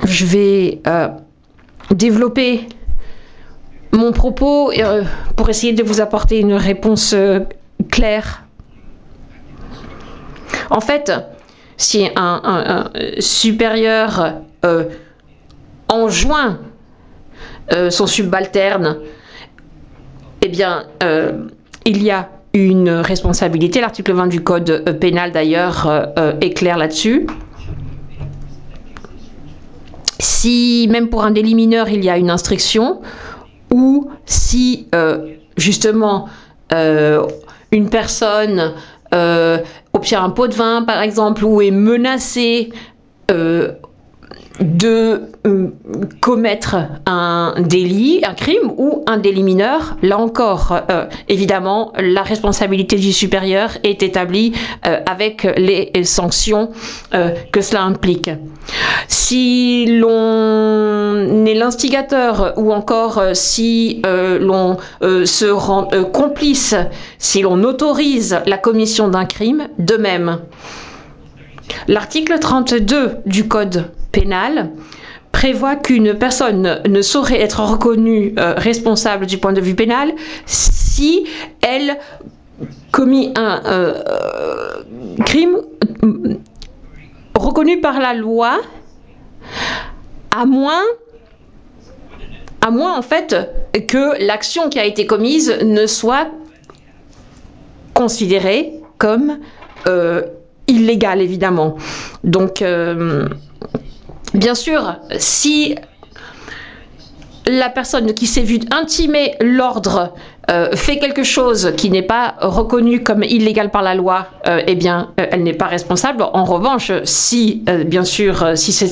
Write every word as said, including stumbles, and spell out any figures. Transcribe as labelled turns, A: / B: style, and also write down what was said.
A: je vais euh, développer mon propos euh, pour essayer de vous apporter une réponse euh, claire. En fait, si un, un, un supérieur euh, enjoint euh, son subalterne, eh bien, euh, il y a une responsabilité. L'article vingt du Code euh, pénal, d'ailleurs, euh, est clair là-dessus. Si, même pour un délit mineur, il y a une instruction, ou si, euh, justement, euh, une personne euh, obtient un pot de vin, par exemple, ou est menacée euh, de euh, commettre un délit, un crime ou un délit mineur, là encore, euh, évidemment, la responsabilité du supérieur est établie euh, avec les sanctions euh, que cela implique. Si l'on est l'instigateur ou encore euh, si euh, l'on euh, se rend euh, complice, si l'on autorise la commission d'un crime, de même. L'article trente-deux du Code pénal prévoit qu'une personne ne saurait être reconnue euh, responsable du point de vue pénal si elle commet un euh, crime euh, reconnu par la loi, à moins, à moins en fait que l'action qui a été commise ne soit considérée comme euh, illégale, évidemment. Donc, euh, bien sûr, si la personne qui s'est vue intimer l'ordre euh, fait quelque chose qui n'est pas reconnu comme illégal par la loi, euh, eh bien, euh, elle n'est pas responsable. En revanche, si, euh, bien sûr, si c'est